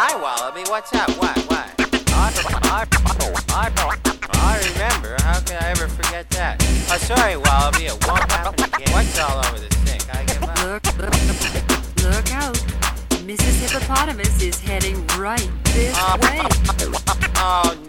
Hi, Wallaby. What's up? What? I remember. How could I ever forget that? Oh, sorry, Wallaby. It won't happen again. What's all over the sink? I give up. Look out. Mrs. Hippopotamus is heading right this way. Oh,